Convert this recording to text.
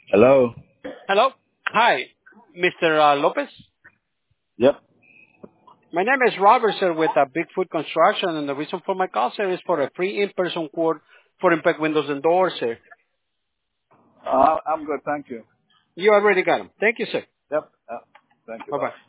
Hello. Hello. Hi, Mr. Lopez. Yep. My name is Robert, sir, with Bigfoot Construction, and the reason for my call, sir, is for a free in-person quote for impact windows and doors, sir. I'm good, thank you. You already got them. Thank you, sir. Yep. Thank you. Bye-bye. Bye.